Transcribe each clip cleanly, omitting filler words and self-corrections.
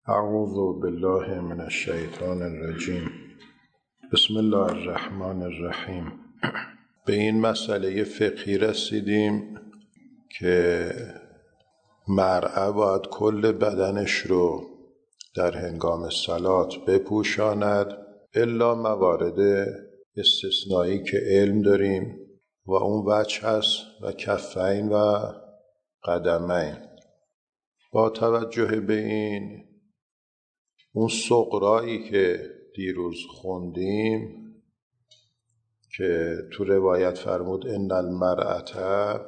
اعوذ بالله من الشیطان الرجیم. بسم الله الرحمن الرحیم. به این مسئله فقهی رسیدیم که مرأة باید کل بدنش رو در هنگام صلات بپوشاند الا موارد استثنایی که علم داریم و اون وجه هست و کفین و قدمین. با توجه به این، اون سغرایی که دیروز خوندیم که تو روایت فرمود ان المرأة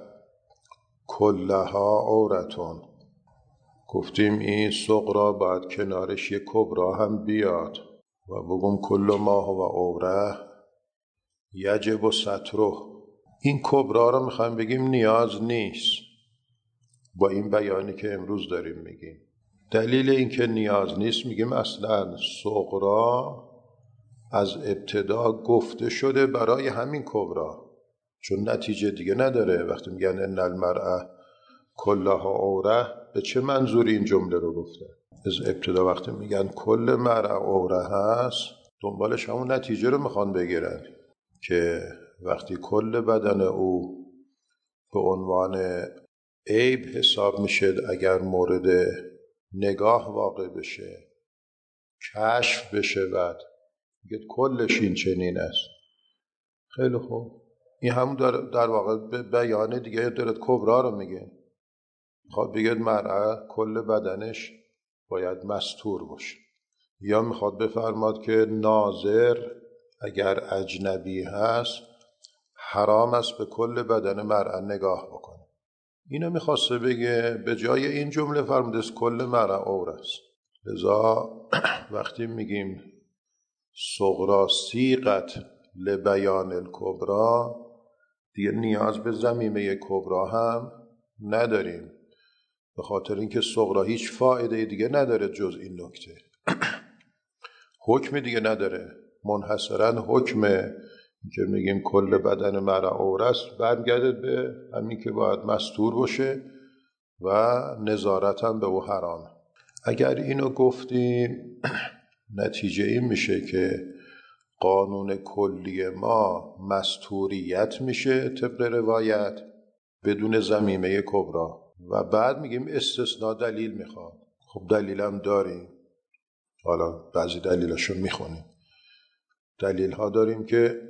کلها عورتون، گفتیم این سغرا باید کنارش یک کبرا هم بیاد و بگم کل ما هو عوره یجب ستره. این کبرا رو میخوایم بگیم نیاز نیست با این بیانی که امروز داریم میگیم. دلیل این که نیاز نیست میگیم اصلا صغرا از ابتدا گفته شده برای همین کبرا، چون نتیجه دیگه نداره. وقتی میگن ان المرأة کلها عوره، به چه منظوری این جمله رو گفته؟ از ابتدا وقتی میگن کل مرأة عوره هست، دنبالش همون نتیجه رو میخوان بگیرن که وقتی کل بدن او به عنوان عیب حساب میشه اگر مورد نگاه واقع بشه، کشف بشه، بعد میگه کلش این چنین است. خیلی خوب، این هم در واقع به بیان دیگه دارد کبرا رو میگه. میخواد بگه مرأة کل بدنش باید مستور باشه، یا میخواد بفرماد که ناظر اگر اجنبی هست حرام است به کل بدن مرأة نگاه بکنه. اینو میخواسته بگه، به جای این جمله فرموده است کل مرأة عوره است. لذا وقتی میگیم صغرا صیغت لبیان الکبرا، دیگه نیاز به ضمیمه کبرا هم نداریم، به خاطر اینکه صغرا هیچ فایده دیگه نداره جز این نکته. حکم دیگه نداره، منحصرا حکم که میگیم کل بدن مرأة عوره است برمیگرده به همین که باید مستور باشه و نظارت هم به او حرام. اگر اینو گفتیم نتیجه این میشه که قانون کلی ما مستوریت میشه طبق روایت بدون ضمیمه کبرا، و بعد میگیم استثناء دلیل میخواد. خب دلیل هم داریم، حالا بعضی دلیلاشو میخونیم. دلیل ها داریم که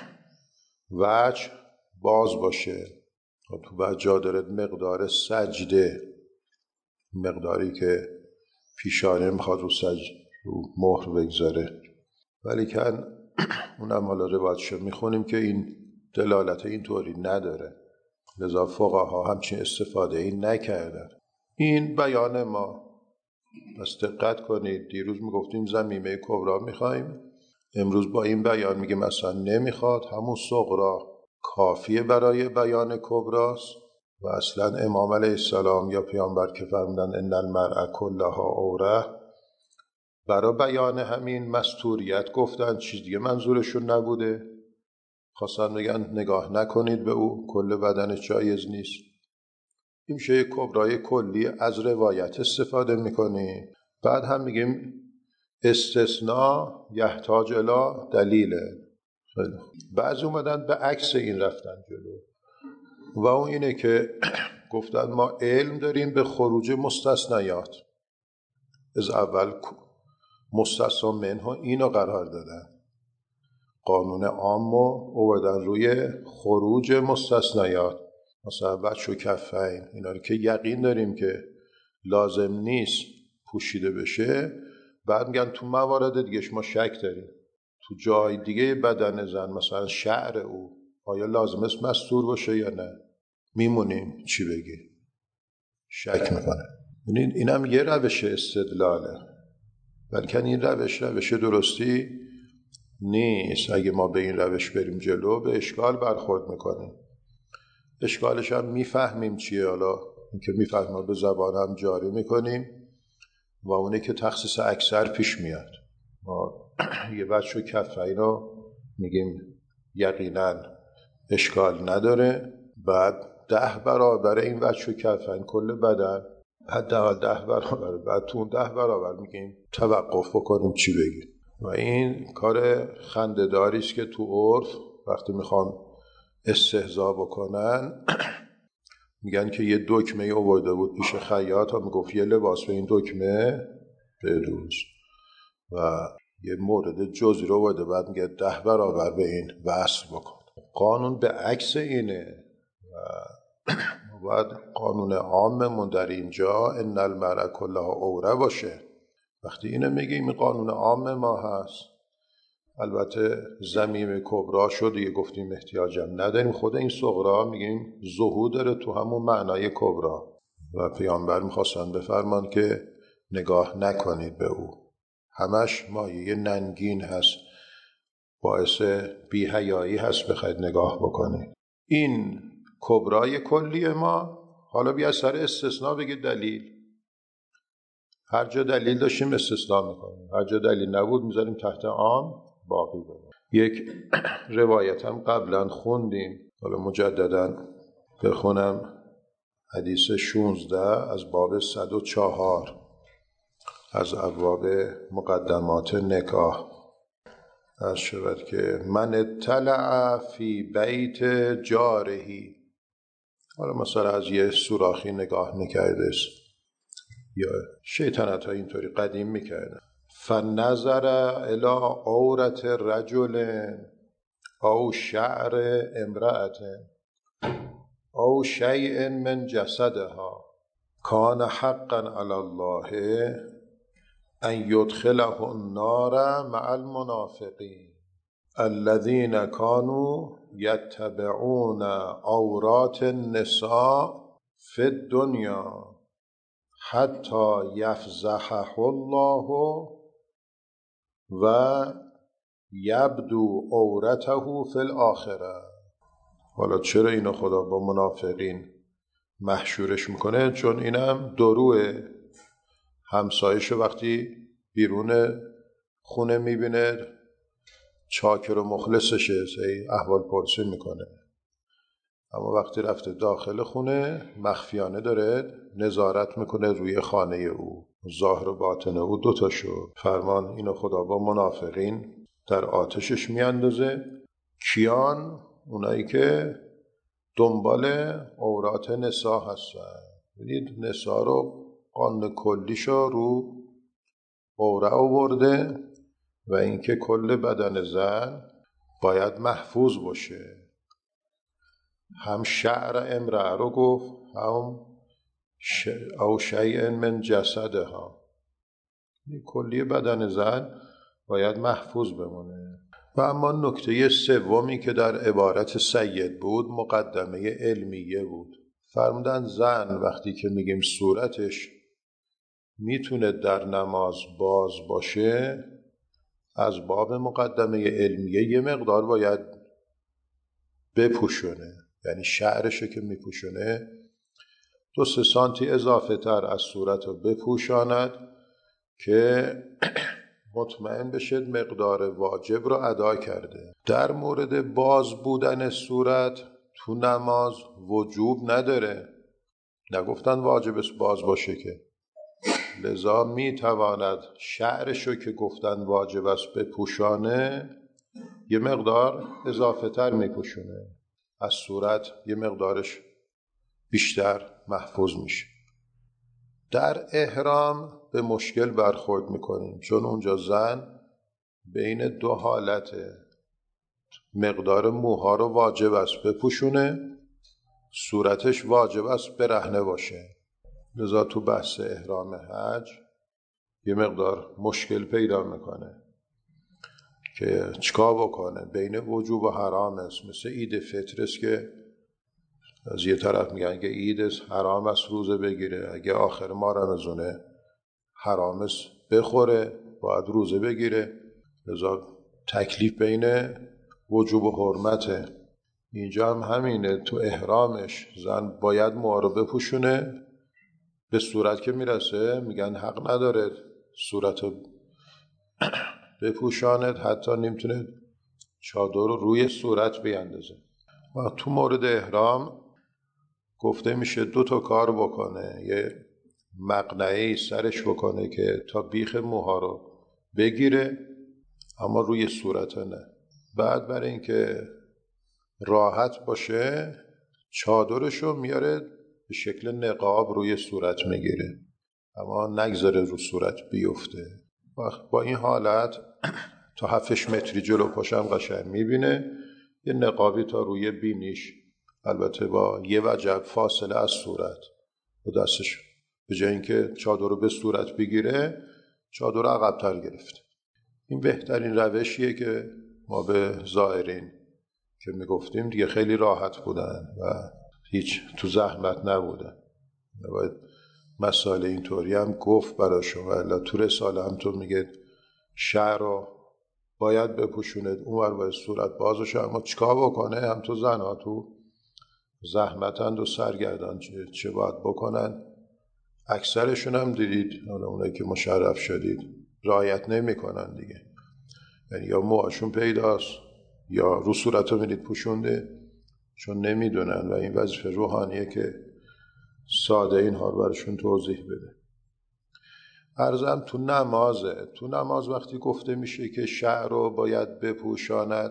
وجه باز باشه. تو بعض جا دارد مقدار سجده، مقداری که پیشانه میخواد رو مهر بگذاره، ولی که اونم حالا روایتشو میخونیم که این دلالت اینطوری نداره، لذا فقها همچین استفاده این نکردن. این بیان ما، پس دقت کنید. دیروز میگفتیم ضمیمه کبرا میخوایم، امروز با این بیان میگیم اصلا نمیخواد، همون صغرا کافیه برای بیان کبراست. و اصلا امام علیه السلام یا پیامبر که فرمودن ان المرأة کلها عوره، برای بیان همین مستوریت گفتن، چیز دیگه منظورشون نبوده. خواستن بگن نگاه نکنید به او، کل بدنش جایز نیست. این میشه یک کبرای کلی از روایت استفاده میکنیم. بعد هم میگیم استثناء یحتاج الی دلیله. بعضی اومدن به عکس این رفتن جلو، و اون اینه که گفتن ما علم داریم به خروج مستثنیات. از اول مستثنا منه اینو قرار دادن، قانون عامو آوردن روی خروج مستثنیات، مثلا وجه و کفین، اینا رو که یقین داریم که لازم نیست پوشیده بشه. بعد میگن تو موارد دیگه ما شک داریم، تو جای دیگه بدن زن مثلا شعر او آیا لازم است مستور باشه یا نه، میمونیم چی بگی، شک میکنه. اینم یه روش استدلاله، بلکه این روش درستی نیست. اگه ما به این روش بریم جلو به اشکال برخورد میکنیم. اشکالش هم میفهمیم چیه، حالا این که میفهمیم به زبان هم جاری میکنیم، و اونه که تخصیص اکثر پیش میاد. ما یه بچه کفه رو میگیم یقینا اشکال نداره، بعد 10 برابر این بچه کفه کل بدن حداقل 10 برابر، بعد تو اون 10 برابر میگیم توقف بکنیم چی بگیم. و این کار خنده‌داری است که تو عرف وقتی میخوان استهزا بکنن میگن که یه دکمه آورده بود پیش خیاط و میگفت یه لباس به این دکمه بدوز و یه مورد جزئی رو آورده بعد میگه 10 برابر به این وصل بکن. قانون به عکس اینه و باید قانون عاممون در اینجا ان المرء کلها عوره باشه. وقتی اینو میگیم قانون عام ما هست، البته ضمیم کبرا شد دیگه گفتیم احتیاجم نداریم، خود این صغرا میگیم ظهور داره تو همون معنای کبرا و پیامبر میخواستن بفرمان که نگاه نکنید به او، همش مایه ننگین هست، باعث بی‌حیایی هست بخواید نگاه بکنید. این کبرای کلی ما. حالا بیا سر استثناء بگید دلیل. هر جا دلیل داشتیم استثناء میکنیم، هر جا دلیل نبود میذاریم تحت عام باقی بمونه. یک روایت هم قبلا خوندیم، حالا مجددا بخونم. حدیث 16 از باب 104 از ابواب مقدمات نکاح از شود که من اطلع فی بیت جارهی، حالا مثلا از یه سوراخی نگاه میکرده یا شیطنت ها اینطوری قدیم میکردن، فنظر الی عورت رجل او شعر امرأت او شیء من جسدها کان حقا علی الله ان یدخله النار مع المنافقین الذين كانوا يتبعون عورات النساء في الدنيا حتی یفضحه الله و یبدو عورته فی الاخره. حالا چرا اینو خدا با منافقین محشورش میکنه؟ چون اینم دروه همسایشو وقتی بیرون خونه میبینه چاکر و مخلصشه احوال پرسی میکنه، اما وقتی رفته داخل خونه مخفیانه داره نظارت میکنه روی خانه او، ظاهر و باطن او دوتا شد. فرمان اینو خدا با منافقین در آتشش میاندازه. کیان؟ اونایی که دنبال عورات نسا هستن. ببینید نسا رو قانون کلیشو رو عوره آورده و اینکه کل بدن زن باید محفوظ باشه. هم شعر امرأه رو گفت، هم او شیء من جسدها، کلی بدن زن باید محفوظ بمونه. و اما نکته سومی که در عبارت سید بود مقدمه علمیه بود. فرمودن زن وقتی که میگیم صورتش میتونه در نماز باز باشه، از باب مقدمه علمیه یه مقدار باید بپوشونه، یعنی شعرشو که میپوشونه 2-3 سانتی اضافه تر از صورت رو بپوشاند که مطمئن بشد مقدار واجب رو ادا کرده. در مورد باز بودن صورت تو نماز وجوب نداره، نگفتن واجب است باز باشه که، لذا میتواند شعرشو که گفتن واجب است بپوشانه یه مقدار اضافه تر میپوشونه، از صورت یه مقدارش بیشتر محفوظ میشه. در احرام به مشکل برخورد میکنیم، چون اونجا زن بین 2 حالته، مقدار موها رو واجب است بپوشونه، صورتش واجب است برهنه باشه. لذا تو بحث احرام حج یه مقدار مشکل پیدا میکنه که چیکار بکنه، بین وجوب و حرام است. مثل عید فطر است که از یه طرف میگن که عید است حرام است روزه بگیره، اگه آخر ماه رمضانه حرام است بخوره باید روزه بگیره. لذا تکلیف بین وجوب و حرمته. اینجا هم همینه، تو احرامش زن باید موها رو بپوشونه، به صورت که میرسه میگن حق نداره صورت رو بپوشاند، حتی نمیتونه چادر رو روی صورت بیندازه. و تو مورد احرام گفته میشه 2 تا کار بکنه، یه مقنعه‌ای سرش بکنه که تا بیخ موها رو بگیره، اما روی صورت نه. بعد برای اینکه راحت باشه چادرشو میاره به شکل نقاب روی صورت میگیره، اما نگذاره رو صورت بیفته. با این حالت تا 7 متری جلو پاشم قشنگ میبینه. یه نقابی تا روی بینیش، البته با یه وجب فاصله از صورت، و دستش به جای اینکه چادر رو به صورت بگیره چادر رو عقب‌تر گرفته. این بهترین روشیه که ما به زائرین که میگفتیم دیگه خیلی راحت بودن و هیچ تو زحمت نبودن. باید مسائل اینطوری هم گفت براشون، ولی تو رساله هم تو میگه شعر رو باید بپوشوند، اونور باید صورت بازشه، اما چیکار بکنه؟ هم تو زن ها تو زحمتند و سرگردان چه باید بکنن. اکثرشون هم دیدید، اونایی که مشرف شدید رعایت نمی کنن دیگه، یعنی یا موهاشون پیداست یا رو صورت رو میدید پوشونده، چون نمیدونن و این وظیفه روحانیه که ساده اینها رو برشون توضیح بده. عرضم تو نمازه. تو نماز وقتی گفته میشه که شعر رو باید بپوشاند،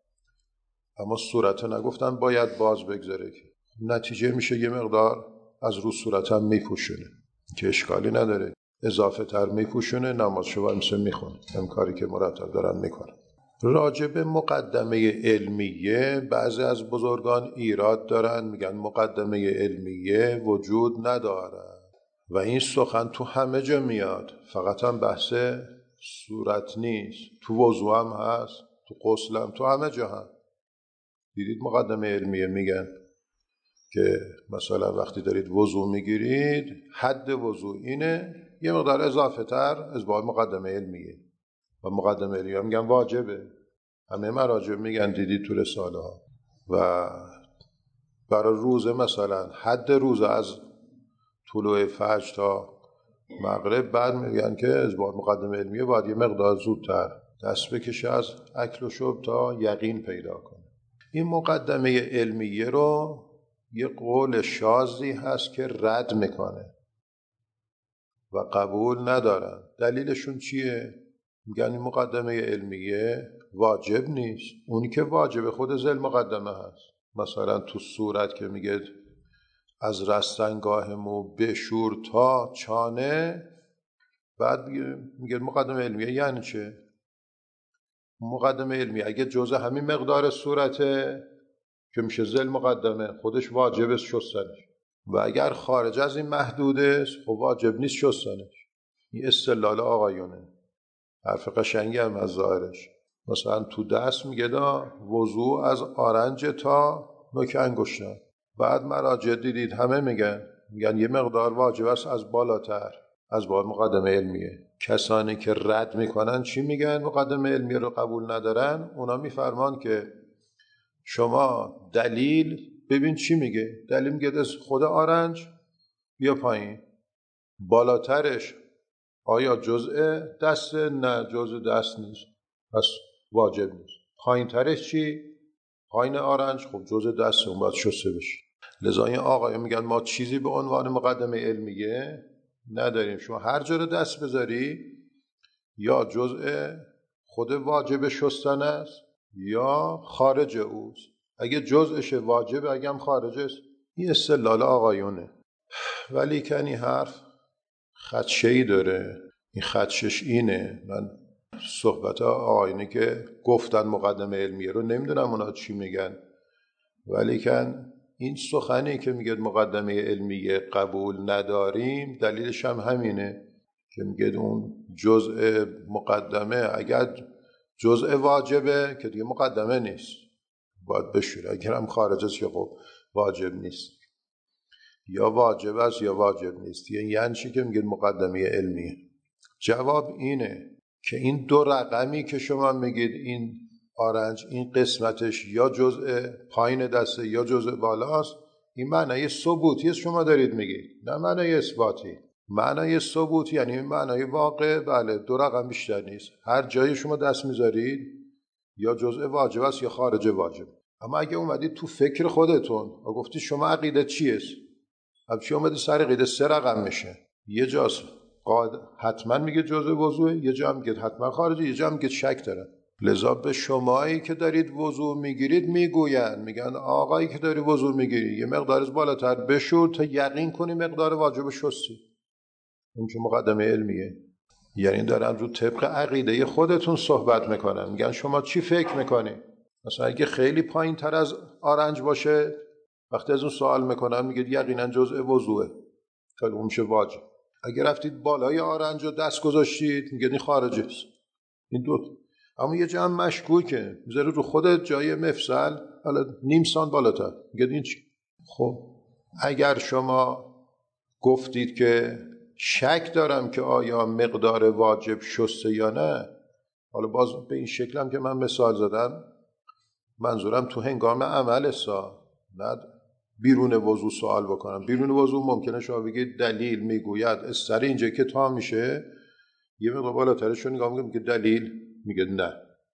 اما صورت رو نگفتن باید باز بگذاره، که نتیجه میشه یه مقدار از رو صورت هم میپوشونه که اشکالی نداره، اضافه تر میپوشونه، نماز شو مثل میخونه، هم کاری که مرتب دارن میکنه. راجب مقدمه علمیه بعضی از بزرگان ایراد دارن، میگن مقدمه علمیه وجود نداره و این سخن تو همه جا میاد، فقط هم بحث صورت نیست، تو وضو هم هست، تو غسل هم، تو همه جا هم. دیدید مقدمه علمیه میگن که مثلا وقتی دارید وضو میگیرید حد وضو اینه، یه مقدار اضافه تر از باید مقدمه علمیه، و مقدمه علمیه میگن واجبه. همه مراجع میگن، دیدید تو رساله ها. و برای روزه مثلا حد روزه از طلوع فجر تا مغرب، بعد میگن که از باید مقدمه علمیه باید یه مقدار زودتر دست بکشه از اکل و شرب تا یقین پیدا کنه. این مقدمه علمیه رو یه قول شاذی هست که رد میکنه و قبول ندارن. دلیلشون چیه؟ میگن این مقدمه علمیه واجب نیست، اونی که واجب خود ذل مقدمه هست. مثلا تو صورت که میگه از رستنگاه مو بشور تا چانه، بعد میگه مقدمه علمیه یعنی چه؟ مقدمه علمیه اگه جزء همین مقدار صورته که میشه ذل مقدمه، خودش واجب است شستنش، و اگر خارج از این محدوده خب واجب نیست شستنش. این استدلال آقایونه، حرف قشنگی هم از ظاهرش. مثلا تو دست میگه دا وضو از آرنج تا نوک انگشتان، بعد مراجع دیدید همه میگن یه مقدار واجب است از بالاتر، از بالا مقدمه علمیه. کسانی که رد میکنن چی میگن؟ مقدمه علمیه رو قبول ندارن، اونا میفرمان که شما دلیل ببین چی میگه. دلیل میگه از خود آرنج بیا پایین، بالاترش آیا جزء دست؟ نه جزء دست نیست، پس واجب نیست. پایین ترش چی؟ پایین آرنج خب جزء دست، اون باید شسته بشه. لذا این آقایون میگن ما چیزی به عنوان مقدمه علمیه نداریم، شما هر جا رو دست بذاری یا جزء خود واجب شستن است یا خارج اوست. اگه جزءش واجب، اگه هم خارج است. این استدلال آقایونه، ولی کنی حرف خدشه‌ای داره. این خدشش اینه، من صحبت آقایونی که گفتن مقدمه علمیه رو نمیدونم اونا چی میگن، ولی کن این سخنی که میگه مقدمه علمیه قبول نداریم دلیلش هم همینه که میگه اون جزء مقدمه اگر جزء واجبه که دیگه مقدمه نیست، باید بشوره. اگر هم خارج است که خب واجب نیست، یا واجب است یا واجب نیست. یعنی چی که میگه مقدمه علمیه؟ جواب اینه که این دو رقمی که شما میگید این آرنج این قسمتش یا جزء پایین دسته یا جزء بالاست، این معنی ثبوتی است شما دارید میگید، نه معنی اثباتی. معنی ثبوتی یعنی معنی واقع، بله دو رقم بیشتر نیست، هر جایی شما دست میذارید یا جزء واجب است یا خارج واجب. اما اگه اومدید تو فکر خودتون و گفتید شما عقیده چیست، اب چی اومدید سر عقیده 3 رقم میشه، یه جاست حتما میگه جزء وضوء، یه جا میگه حتما خارجه، یه جا میگه شک داره. لذا به شمایی که دارید وضوء میگیرید میگن آقایی که داری وضوء میگیری یه مقدار از بالاتر بشور تا یقین کنی مقدار واجب شستی. این چه مقدمه علمیه؟ یعنی دارن رو طبق عقیده خودتون صحبت میکنن. میگن شما چی فکر میکنی؟ مثلا اگه خیلی پایین تر از آرنج باشه، وقتی از اون سوال میکنن میگید یقینا جزء وضوءه، خیلی اون میشه واجب. اگه رفتید بالای آرنج و دست گذاشتید میگید این خارجه است. این دو. اما یه جا هم مشکوکه، میذاره رو خودت جای مفصل، حالا نیم سان بالاتر، میگید این چی؟ خب اگر شما گفتید که شک دارم که آیا مقدار واجب شسته یا نه، حالا باز به این شکل هم که من مثال زدم، منظورم تو هنگام عمل نه بیرون وضو سوال بکنم. بیرون وضو ممکنه شما بگید دلیل میگوید از سر اینجا که تا میشه، یه مقدار بالاترش رو نگاه میگه دلیل میگه نه.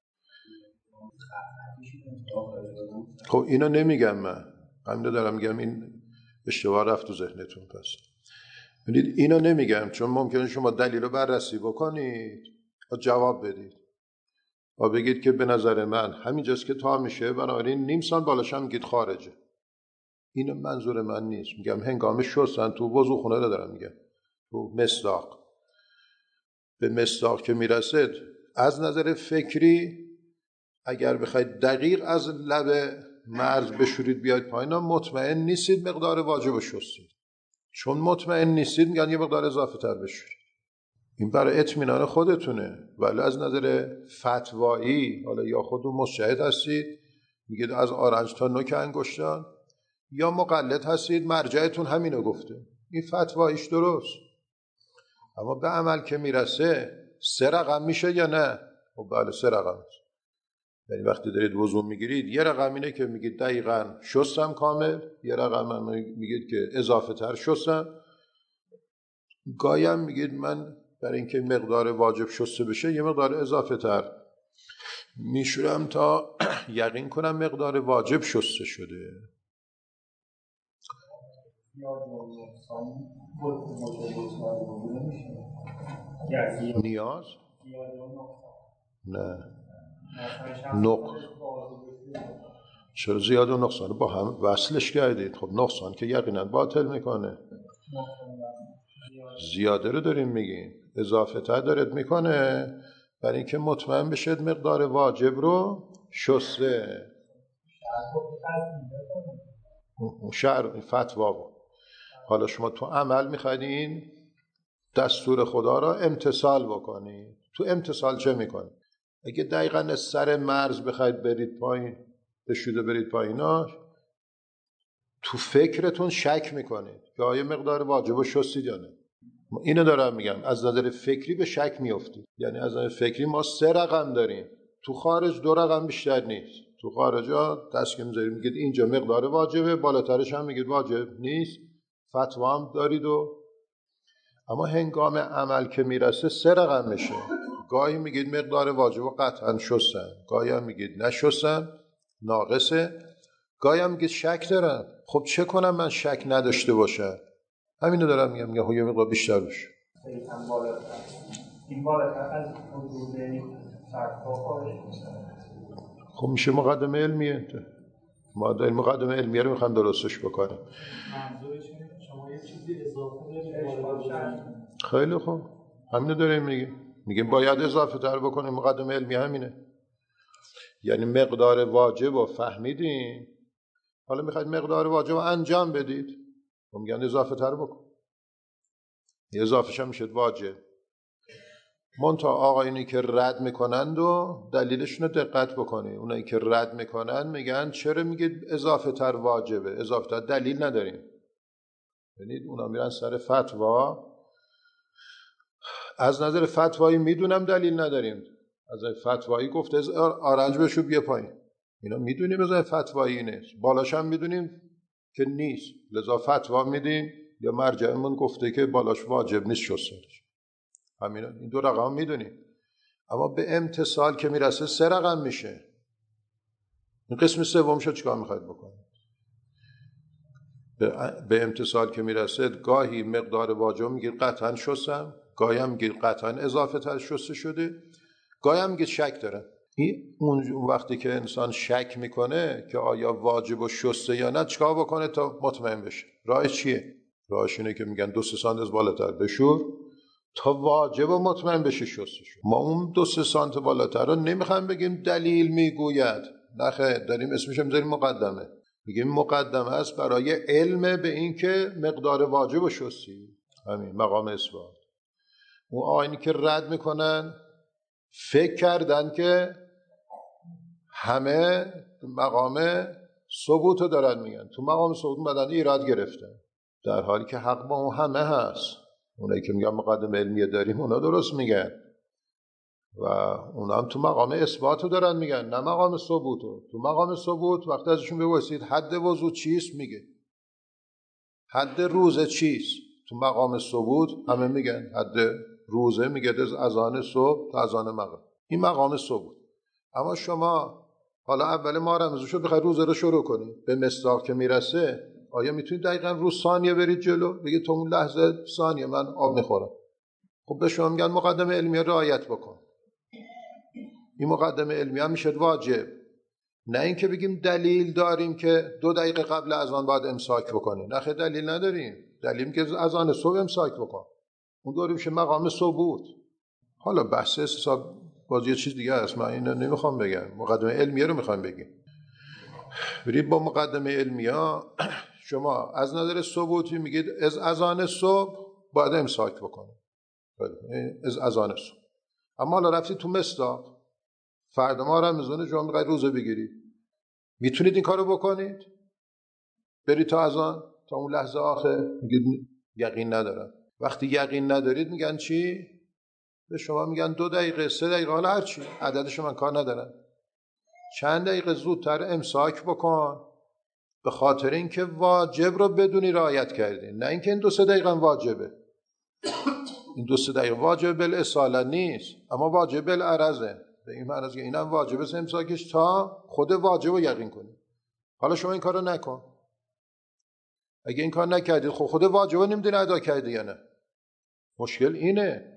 خب اینو نمیگم، من همین دارم میگم، این اشتباه رفت تو ذهنتون. پس ببینید اینو نمیگم چون ممکنه شما دلیل رو بررسی بکنید و جواب بدید و بگید که به نظر من همینجاست که تا میشه، بنابراین نیم سان بالاش هم میگید خارجه. این منظور من نیست. میگم هنگام شستن تو وضو خونه دارم میگم، تو مصداق، به مصداق که میرسید از نظر فکری اگر بخواید دقیق از لب مرز بشورید بیاید پایین، مطمئن نیستید مقدار واجب شستید. چون مطمئن نیستید میگن یه مقدار اضافه تر بشورید. این برای اطمینان خودتونه. ولی از نظر فتوایی، حالا یا خودتون مجتهد هستید میگید از آرنج تا نوک انگشتان، یا مقلد هستید مرجعتون همینو گفته، این فتواییش درست. اما به عمل که میرسه 3 رقم میشه یا نه؟ خب بله 3 رقم میشه. یعنی وقتی دارید وضو میگیرید یه رقم اینه که میگید دقیقاً شستم کامل، یه رقم میگید که اضافه تر شستم، گاهی میگید من برای اینکه مقدار واجب شسته بشه یه مقدار اضافه تر میشورم تا یقین کنم مقدار واجب شسته شده. نیاز؟ نه. چرا زیاد و نقصان با هم وصلش کردید؟ خب نقصان که یقینا باطل میکنه. زیاده رو داریم میگیم، اضافه تر دارد میکنه برای اینکه مطمئن بشید مقدار واجب رو شسته. شعر فتوا بود. حالا شما تو عمل میخواید دستور خدا را امتثال بکنید. تو امتثال چه میکنید؟ اگه دقیقاً سر مرز بخواید برید پایین، بشوده برید پاییناش، تو فکرتون شک میکنید که آیا مقدار واجب رو شستید یا نه. اینو دارم میگم، از نظر فکری به شک میافتید. یعنی از نظر فکری ما 3 رقم داریم، تو خارج 2 رقم بیشتر نیست. تو خارجا دست که میذارید میگید اینجا مقدار واجبه، بالاترش هم میگید واجب نیست، فتوا هم دارید. اما هنگام عمل که میرسه 3 رقم میشه. گاهی میگید مقدار واجب قطعا شستن، گاهی هم میگید نشستن ناقصه، گاهی هم میگید شک دارم. خب چه کنم من شک نداشته باشم؟ همینو دارم میگم یه مقدار بیشتر بشه. خب میشه مقدمه علمیه. ما داریم مقدمه علمیه رو میخوام درستش بکنیم. شما یه چیزی اضافه دارید. خیلی خوب، همینو داریم میگیم باید اضافه تر بکنیم. مقدمه علمی همینه. یعنی مقدار واجب رو فهمیدیم، حالا میخواید مقدار واجب رو انجام بدید، میگن اضافه تر بکن. اضافهش هم میشه واجب. منتها آقایونی که رد میکنند و دلیلشون رو دقت بکنید. اونایی که رد میکنن میگن چرا میگید اضافه تر واجبه؟ اضافه تر دلیل نداریم. ببینید اونا میرن سر فتوا. از نظر فتوایی میدونم دلیل نداریم. از نظر فتوایی گفته آرنج بشو بیا پایین. اینا میدونیم از نظر فتوایی نیست. بالاش هم میدونیم که نیست. لذا فتوا میدیم یا مرجعمون گفته که بالاش واجب نیست شستنش. همینا این 2 رقم میدونیم. اما به امتثال که میرسه 3 رقم میشه. این قسم سومشو چیکار میخواید بکنید؟ به امتصال که میرسه گاهی مقدار واجب میگید قطعا شستم، گاهی هم میگید قطعا اضافه تر شسته شده، گاهی هم میگید شک دارم. این اون وقتی که انسان شک میکنه که آیا واجب و شسته یا نه، چیکار بکنه تا مطمئن بشه؟ راهش چیه؟ راهش اینه که میگن 2 سانت بالاتر بشور تا واجب و مطمئن بشه شسته شد. ما اون 2 سانت بالاتر رو نمیخوایم بگیم دلیل میگوید، نخه داریم اسمش هم میذاریم مقدمه، میگیم مقدمه است برای علم به این که مقدار واجب و شستی، همین مقام اثبات. اون آینی که رد میکنن فکر کردن که همه مقام ثبوت رو دارن میگن، تو مقام ثبوت بدن ایراد گرفتن، در حالی که حق با اون همه هست. اونایی که میگن مقدمه علمیه داریم اونا درست میگن و اونا هم تو مقام اثبات رو دارن میگن، نه مقام ثبوت رو. تو مقام ثبوت وقتی ازشون بپرسید حد وضو چیست، میگه حد روزه چیست. تو مقام ثبوت همه میگن حد روزه میگه از اذان صبح تا اذان مغرب، این مقام ثبوت. اما شما حالا اول ما رمزشو بخوای روزه رو شروع کنی، به مصداق که میرسه، آیا میتونید دقیقاً رو ثانیه برید جلو بگید تو اون لحظه ثانیه من آب میخورم؟ خب به شما میگن مقدمه علمیه رعایت بکن. این مقدمه علمیه میشه واجب، نه اینکه بگیم دلیل داریم که 2 دقیقه قبل اذان باید امساک بکنی. نه خیلی دلیل نداریم، دلیل که اذان صبح امساک بکن، اون دوری میشه مقام ثبوت. حالا بحث حساب باز یه چیز دیگه است، من اینو نمیخوام بگم، مقدمه علمیه رو میخوام بگیم. برید با مقدمه علمیه شما از نظر ثبوتی میگید از اذان صبح باید امساک بکنه، از اذان صبح. اما حالا رفتید تو مصداق، فردا ما رمضان شما میخواید روزه بگیرید، میتونید این کارو بکنید؟ برید تا اذان تا اون لحظه آخر میگید یقین ندارم. وقتی یقین ندارید میگن چی؟ به شما میگن 2 دقیقه 3 دقیقه، حالا هرچی عددش من کار ندارم، چند دقیقه زودتر امساک بکن، به خاطر اینکه واجب رو بدونی رعایت کردی، نه اینکه این 2-3 دقیقه واجبه. این 2-3 دقیقه واجب بالاصاله نیست، اما واجب بالعرضه، به این معنی که اینم واجبه امساکش تا خود واجب رو یقین کنی. حالا شما این کارو نکن، اگه این کار نکردید خب خود واجب رو نمیدونی ادا کردی یا نه. مشکل اینه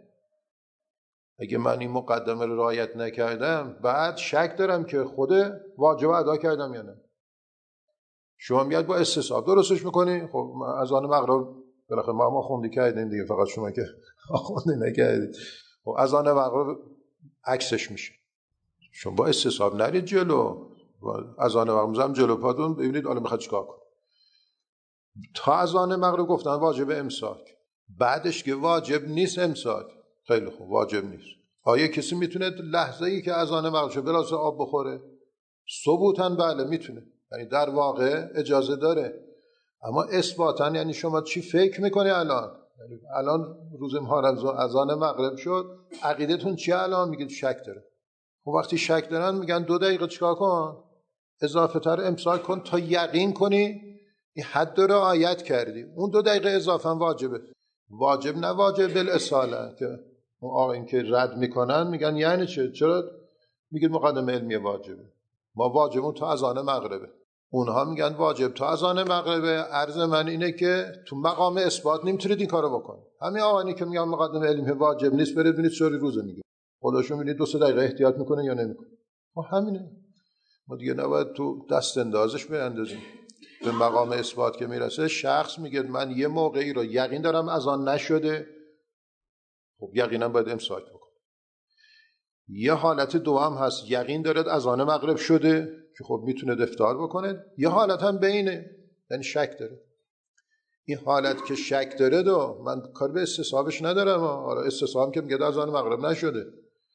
اگه من این مقدمه رو رعایت نکردم بعد شک دارم که خود واجب ادا کردم یا نه. شما میاد با استصحاب درستش میکنی، خب اذان مغرب بالاخره ما خوندی کردیم دیگه، فقط شما که خوندی نکردید، خب اذان مغرب عکسش میشه. شما با استصحاب نرید جلو، اذان مغرب هم جلو پاتون ببینید حالا میخواد چیکار کنه. تا اذان مغرب گفتن واجب امساک، بعدش که واجب نیست امساک، خیلی خوب واجب نیست. آیا کسی میتونه لحظه ای که اذان مغرب شه بلاسه آب بخوره؟ ثبوتاً بله میتونه، یعنی در واقع اجازه داره. اما اثباتاً یعنی شما چی فکر میکنی الان؟ یعنی الان روز محرم اذان مغرب شد، عقیدتون چیه الان؟ میگید شک داره. خب وقتی شک دارن میگن 2 دقیقه چیکار کن؟ اضافه تر امساک کن تا یقین کنی این حد رو رعایت کردی. اون 2 دقیقه اضافه واجبه، واجب نه واجب بالاصاله که اون آقایون که رد میکنن میگن یعنی چرا میگید مقدمه علمیه واجبه؟ ما واجبون تا اذان مغربه، اونها میگن واجب تا اذان مغربه. عرض من اینه که تو مقام اثبات نمیتونید این کارو بکنید. همین آقایی که میگن مقدمه علمیه واجب نیست، برید ببینید چوری روزه میگه، خودشون ببینید 2-3 دقیقه احتیاط میکنه یا نمیکنه. همینه، ما دیگه نباید تو دست اندازش بیاندازیم. به مقام اثبات که میرسه شخص میگه من یه موقعی رو یقین دارم اذان نشده، خب یقینا باید امساک بکنه. یه حالت دوم هست یقین دارد اذان مغرب شده که خب میتونه افطار بکنه، یه حالت هم بینه یعنی شک داره. این حالت که شک داره دو من کار به استصحابش ندارم، آره استصحاب که میگه اذان مغرب نشده.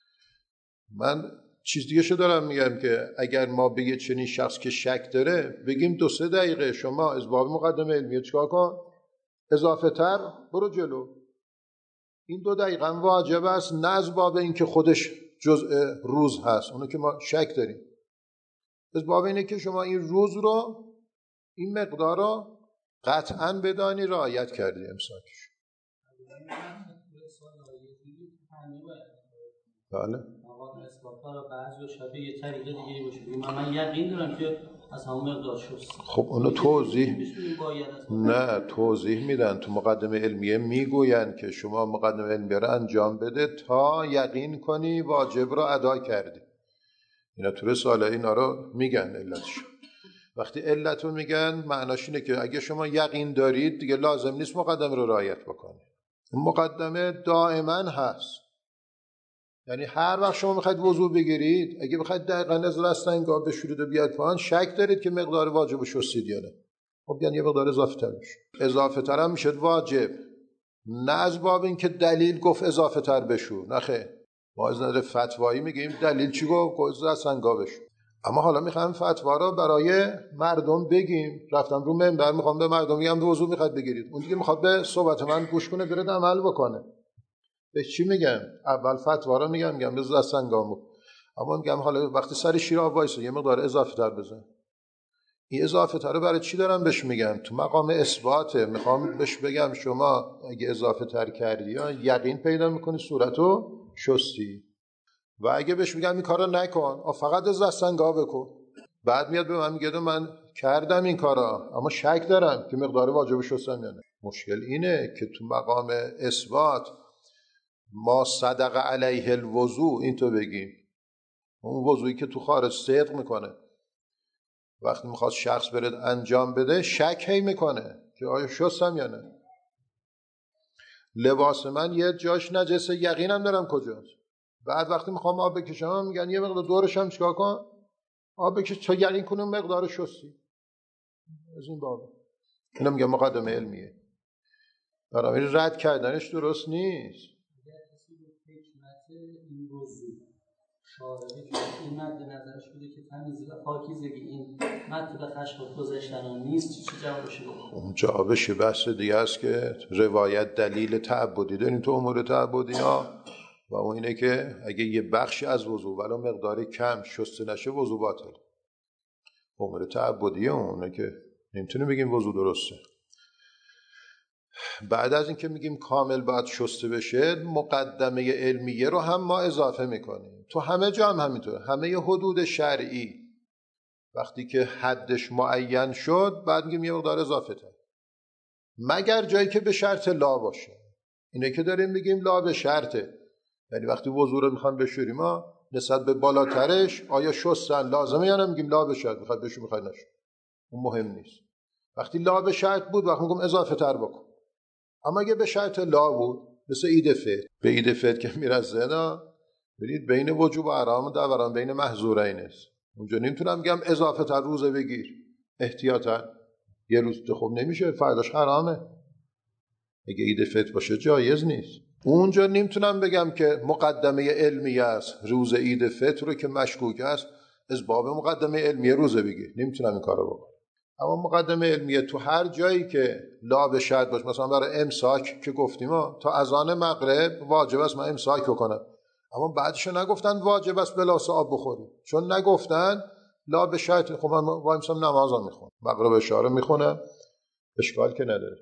من چیز دیگه شو دارم میگم که اگر ما به یه چنین شخص که شک داره بگیم 2-3 دقیقه شما از باب مقدمه علمیه چیکار کن؟ اضافه تر برو جلو. این 2 دقیقه هم واجب است، نه از باب این که خودش جزء روز هست، اونو که ما شک داریم. از باب اینه که شما این روز رو این مقدار رو قطعاً بدانی رعایت کردی امساکش. بله اثبات‌ها رو بعضی شبیه یه طریق دیگه باشه. من یقین دارم که از همون مقدار شست. خب اونو توضیح میدن تو مقدمه علمیه، میگوین که شما مقدمه علمیه رو انجام بده تا یقین کنی واجب رو ادا کردی. اینا تو رساله اینا رو میگن علتش. وقتی علت رو میگن معناش اینه که اگه شما یقین دارید دیگه لازم نیست مقدمه رو رعایت بکنید. مقدمه دائما هست. یعنی هر وقت شما میخواید وضو بگیرید، اگه بخواید دقیقاً از رستنگاه بشورید و بیاید پایین، شک دارید که مقدار واجب شستید یا نه، خب یعنی یه مقدار اضافه تر میشه. اضافه تر هم میشه واجب، نه از باب این که دلیل گفت اضافه تر بشو، نه خیر. ما از نظر فتوایی میگیم دلیل چی گفت رستنگاه بشو. اما حالا میخوام فتوا رو برای مردم بگیم. رفتم رو منبر میخوام به مردم میگم وضو میخواد بگیرید، اون دیگه میخواد به صحبت من گوش کنه بره عمل بکنه. به چی میگم؟ اول فتوا رو میگم به دستنگامو، اما میگم حالا وقتی سر شیر آب وایسه یه مقدار اضافه تر بزن. این اضافه تر رو برای چی دارم بهش میگم؟ تو مقام اثباته. میخوام بهش بگم شما اگه اضافه تر کردی یا یقین پیدا میکنی صورتو شستی، و اگه بهش میگم این کارو نکن، فقط از دستنگاه بکن، بعد میاد به من میگه من کردم این کارا اما شک دارم که مقدار واجب شستم یا نه. مشکل اینه که تو مقام اثبات ما صدق علیه الوضو این تو بگیم، اون وضویی که تو خارج صدق میکنه، وقتی میخواد شخص برد انجام بده شک هی میکنه که آیا شستم یا نه. لباس من یه جاش نجسه، یقینم دارم کجاست، بعد وقتی میخوام آب بکشم میگن یه مقدار دورش هم چیکار کن، آب بکش تا یقین کنم مقدار شستی. از این بابه اینا میگم مقدمه علمیه، برای رد کردنش درست نیست. این وضو شارعی که این مد نظرش بوده که تمیزی و پاکیزگی این مد به خشم گذاشتن نیست، چی جوابش بده؟ اون جوابش بحث دیگه است که روایت دلیل تعبدی داریم تو امور تعبدی ها، و اون اینه که اگه یه بخشی از وضو ولو مقداری کم شسته نشه وضو باطل. امور تعبدی اونه که نمیتونیم بگیم وضو درسته. بعد از اینکه میگیم کامل باید شسته بشه، مقدمه علمیه رو هم ما اضافه میکنیم. تو همه جا هم همینطور، همه حدود شرعی وقتی که حدش معین شد بعد میگیم یه مقدار اضافه تر، مگر جایی که به شرط لا باشه. اینه که داریم میگیم لا به شرطه، یعنی وقتی وضو رو میخوام بشوریم ما نسبت به بالاترش آیا شستن لازمه یا نه، میگیم لا به شرط، میخواد بشور میخواد نشور، اون مهم نیست. وقتی لا به شرط بود وقتی میگم اضافه تر بکن. اما اگه به شرط لا بود مثل عید فطر، به عید فطر که میرسه نه برید بین وجوب و حرام دوران بین محظورین است، اونجا نمیتونم میگم اضافه تر روزه بگیر احتیاطاً، یه روز خب نمیشه فرداش حرامه. اگه عید فطر باشه جایز نیست. اونجا نمیتونم بگم که مقدمه علمیه است روز عید فطر رو که مشکوک است از باب مقدمه علمیه روزه بگیر، نمیتونم این کارو بکنم. اما مقدمه علمیه تو هر جایی که لا به شرط باشه، مثلا برای امساک که گفتیم تا اذان مغرب واجب است من امساک بکنم، اما بعدشو نگفتن واجب است بلاس آب بخوری، چون نگفتن لا به شرط. خب من وایمسام نمازم میخونم، مغرب اشاره میخونم، اشکال که نداره.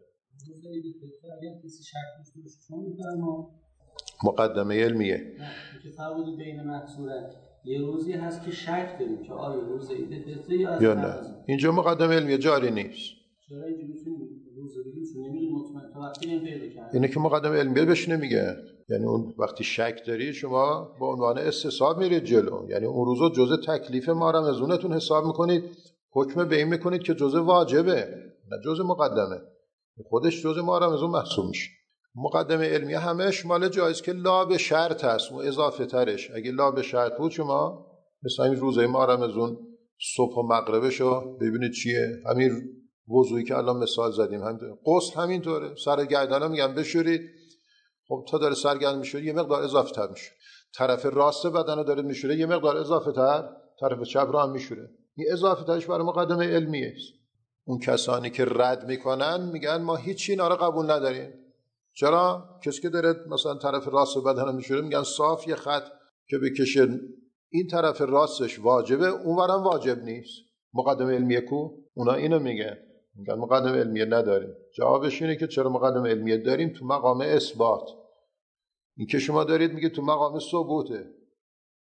مقدمه علمیه که فرمودید بین محصورت یه روزی هست که شک داریم که آیا روز عید فطر یا نه، اینجا مقدمه علمیه جاری نیست. چرا اینجا میتونیم روزه بگیم چون نمیدونیم مطمئن تا وقتی این پیدا کردن. اینه که مقدمه علمیه بهش نمیگه، یعنی اون وقتی شک داری شما با عنوان استصحاب میرید جلو، یعنی اون روزو جزء تکلیف ما رمضانتون حساب میکنید، حکم به این میکنید که جزء واجبه نه جزء مقدمه، خودش جزء ما رمضان محسوب میشه. مقدمه علمیه همش مال جایز که لا به شرط هست و اضافه ترش. اگه لا به شرط بود شما مثلا این روزه ما رمضان صبح و مغربشو ببینید چیه، همین وضوئی که الان مثال زدیم، همینطوره. غسل همینطوره، سر گردن میگم بشورید، خب تا داره سرگرم میشه یه مقدار اضافه تر میشه، طرف راست بدن رو داره میشوره یه مقدار اضافه تر، طرف چپ رو هم میشوره، این اضافه ترش برای مقدمه علمیه است. اون کسانی که رد میکنن میگن ما هیچ اینا رو قبول نداریم. چرا؟ کسی که داره مثلا طرف راست بدن رو میشوره میگن صاف یه خط که بکشه این طرف راستش واجبه اونورم واجب نیست، مقدمه علمیه کو؟ اونا اینو میگن مقدمه علمیه نداریم. جوابش اینه که چرا مقدمه علمیه داریم؟ تو مقام اثبات. این که شما دارید میگه تو مقام ثبوته،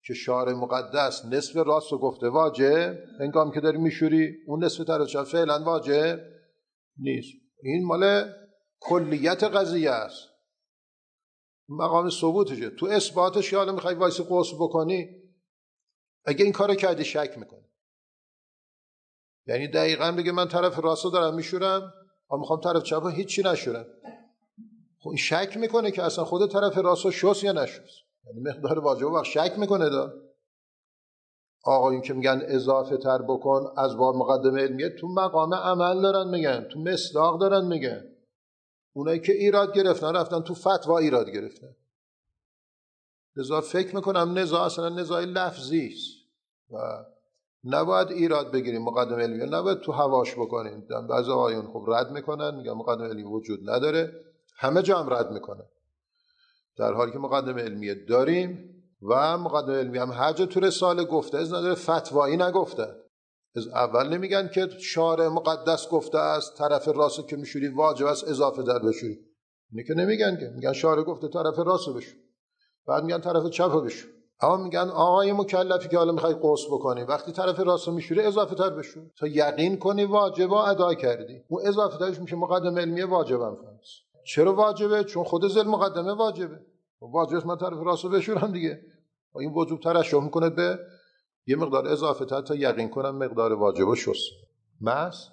که شارع مقدس نصف راست رو گفته واجب، هنگام که داری میشوری اون نصف طرف چپ فعلا واجب نیست. این مال کلیت قضیه است، مقام ثبوتشه. تو اثباتش حالا میخوای وایسی غسل بکنی، اگه این کارو کردی شک میکنی، یعنی دقیقاً بگه من طرف راست رو دارم میشورم و میخوام طرف چپ رو هیچی نشورم، خب این شک میکنه که اصلا خود طرف راست رو شست یا نشست، یعنی مقدار واجب وقت شک میکنه. آقایون که میگن اضافه تر بکن از باب مقدمه علمیه، تو مقام عمل دارن میگن، تو مصداق دارن میگن. اونایی که ایراد گرفتن رفتن تو فتوا ایراد گرفتن. لذا فکر میکنم نزاع اصلا نزاع لفظی است و نباید ایراد بگیریم مقدمه علمیه، نباید تو هواش بکنیم. بعضی آقایون خب رد میکنن، میگن مقدمه علمیه وجود نداره، همه جا هم رد میکنن، در حالی که مقدمه علمیه داریم و مقدمه علمیه هم هر جا تو رساله گفته از نداره فتوایی نگفته. از اول نمیگن که شارع مقدس گفته است طرف راست که میشوری واجب است اضافه در بشوری، اینه که نمیگن، که میگن شارع گفته طرف راست بشور، بعد میگن طرف چپ بشور. اما میگن آقای مکلفی که حالا میخوای غسل بکنی وقتی طرف راست میشوری اضافه تر بشور تا یقین کنی واجب ادا کردی، اون اضافه ترش میشه مقدمه علمیه واجب هم فرض. چرا واجبه؟ چون خود ذل مقدمه واجبه، واجب است من طرف راست بشورم دیگه. این وجوب ترشح میکنه به یه مقدار اضافه تر تا یقین کنم مقدار واجب و شست. مس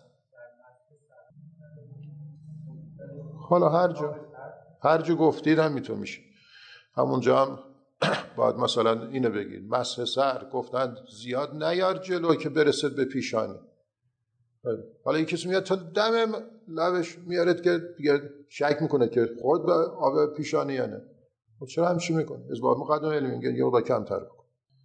حالا هر جا گفتید هم میتون میشه، همونجا هم باید مثلا اینو بگید مسح سر گفتن زیاد نیار جلو که برسد به پیشانی. حالا این کسی میاد تا دم لبش میارد که دیگه شک میکنه که خود به آب پیشانی یا نه، خب چرا همچی میکنه؟ از باب مقدمه علمی میگه یه مقدار کمتر بکن.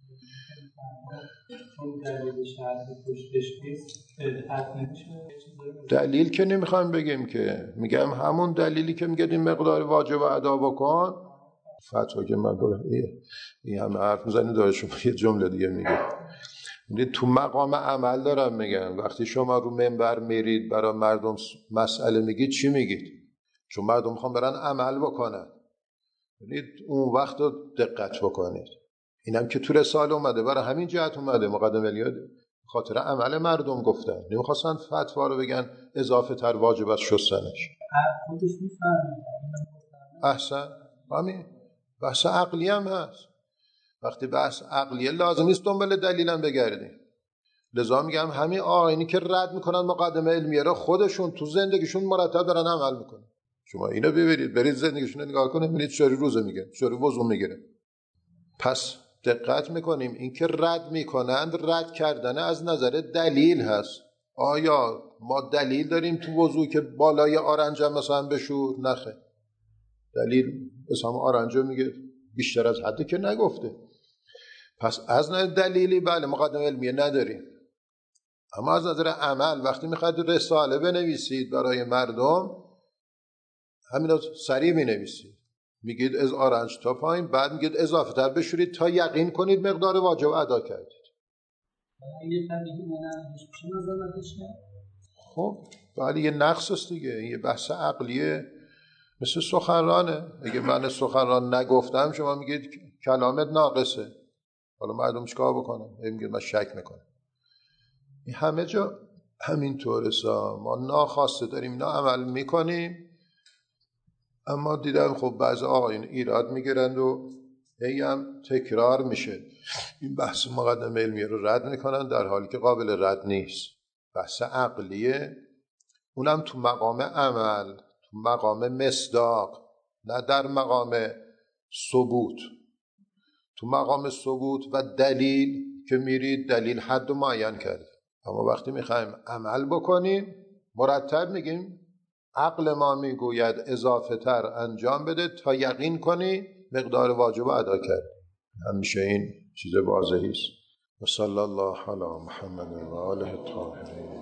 دلیل که نمیخوایم بگیم، که میگم همون دلیلی که میگه این مقدار واجب ادا بکن. فتوا که من این همه حرف میزنی داره شما یه جمله دیگه میگه تو مقام عمل دارم میگم. وقتی شما رو منبر میرید برای مردم مسئله میگید چی میگید؟ چون مردم میخوان برن عمل بکنن، یعنی اون وقت رو دقت بکنید. اینم که تو رساله اومده برای همین جهت اومده، مقدمه علمیه خاطر عمل مردم گفتن، نمیخواستن فتوا رو بگن اضافه تر واجب است شستنش. احسن، همین بحث عقلی هم هست. وقتی بحث عقلیه لازم نیست دنبال دلیلم بگردیم. لذا میگم همین آینی که رد میکنن مقدمه علمیه را خودشون تو زندگیشون مرتب دارن عمل میکنن. شما اینو ببینید، برید زندگیشون رو نگاه کنید، ببینید چطوری روزه میگه، چطوری وضو میگیره. پس دقت میکنیم این که رد میکنند رد کردن از نظر دلیل هست. آیا ما دلیل داریم تو وضو که بالای آرنجم مثلا بشور؟ نخه، دلیل مثلا آرنجو میگه بیشتر از حدی که نگفته. پس از نظر دلیلی بله مقدمه علمیه نداریم، اما از نظر عمل وقتی میخواید رساله بنویسید برای مردم همین رو سریع مینویسید، میگید از آرنج تا پایین، بعد میگید اضافه تر بشورید تا یقین کنید مقدار واجب ادا کردید. خب ولی یه نقص است دیگه، یه بحث عقلیه، مثل سخنرانه. اگه من سخنران نگفتم شما میگید کلامت ناقصه، حالا مردم چیکار بکنن؟ میگید من شک میکنم. این همه جا همینطوره، ما ناخواسته داریم اینا عمل میکنیم، اما دیدم خب بعضی آقایون ایراد میگیرند و هم تکرار میشه. این بحث مقدمه علمیه رو رد میکنن در حالی که قابل رد نیست. بحث عقلیه، اونم تو مقام عمل، تو مقام مصداق، نه در مقام ثبوت. تو مقام ثبوت و دلیل که میرید دلیل حد و معین کرده، اما وقتی میخوایم عمل بکنیم مرتب میگیم عقل ما میگوید اضافه تر انجام بده تا یقین کنی مقدار واجب ادا کرد. همیشه این چیز واضحی است. و صلی الله علی محمد و آله الطاهرین.